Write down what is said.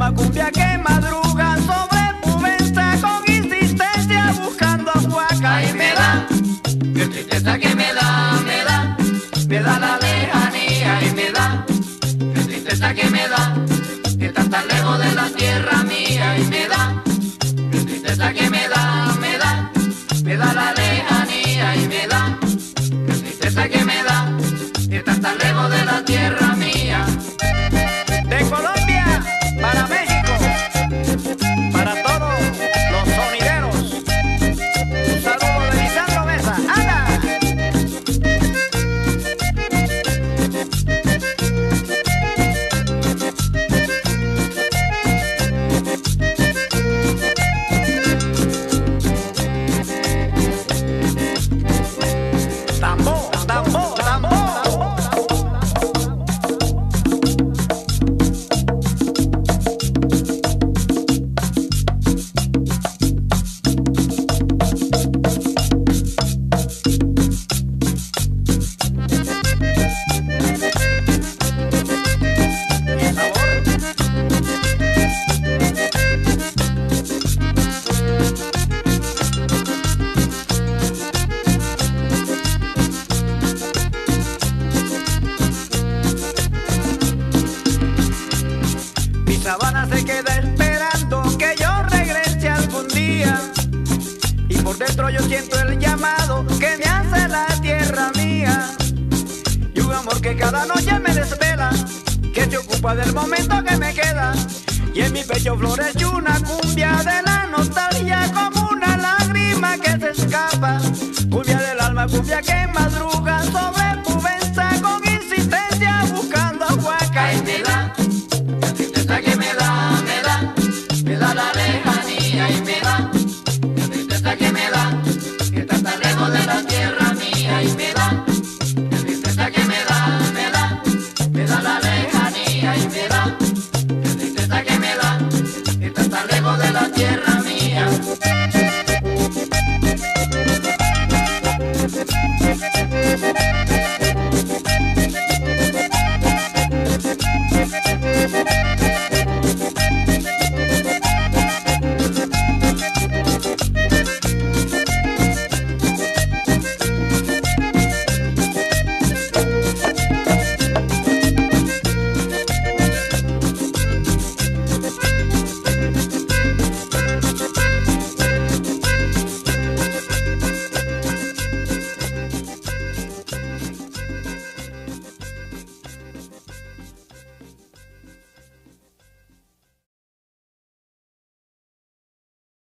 alma, cumbia que madruga sobre Pubenza con insistencia buscando a Huaca. Ay, me da, qué tristeza que me da la lejanía y me da, qué tristeza que me da, que estás tan lejos de la tierra mía y me da, qué tristeza que me da la lejanía y me da, qué tristeza que me da, que estás tan lejos de la tierra mía. De Colombia para México, para todos los sonideros, un saludo de Lisandro Mesa. ¡Anda! Tambor, tambor, tambor. Mi sabana se queda esperando que yo regrese algún día, y por dentro yo siento el llamado que me hace la tierra mía, y un amor que cada noche me desvela, que se ocupa del momento que me queda, y en mi pecho florece una cumbia de la nostalgia como una lágrima que se escapa, cumbia del alma, cumbia que madruga sobre